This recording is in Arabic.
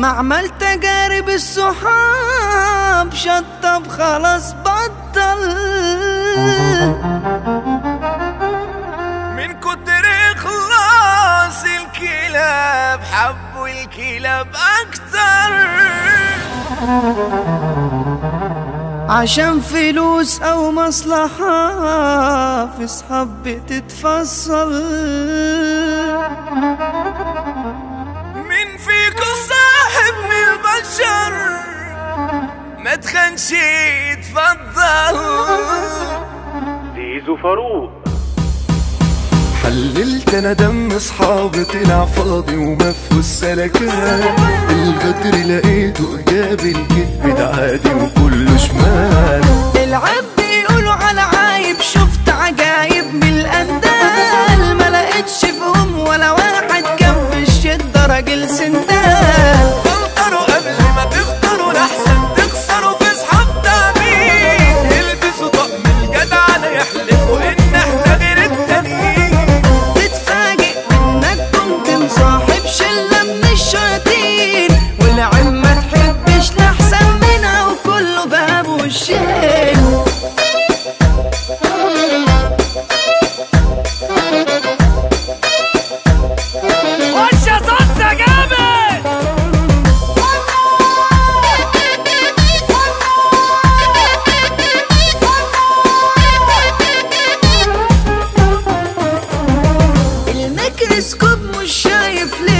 عمل تجارب الصحاب شطب خلاص بطل، من كتر إخلاص الكلاب حبوا الكلاب أكتر. عشان فلوس أو مصلحة في صحاب بتتفصل. من فيكو صاحب من البشر ما تخنش يتفضل. زيزو فاروق. حللت انا دم اصحابي طلع فاضي ومفهوش سلكان. الغدر لقيته جاب الكذب ده عادي وكله شمال. العب بيقولوا على عايب شفت عجايب من الاندال، ما لقيتش فيهم ولا واحد كان في الشده راجل سندال. فلتروا قبل ما تختاروا لحسن تخسروا في صحاب تامين. البسوا طقم الجدعنه يحلفوا ان احنا غير التانيين. تتفاجئ انك كنت مصاحب شله من الشياطين، والعلم ما تحبش لاحسن منها وكله باب والشين. وش يا صوصة جامد. الميكروسكوب مش شايف ليه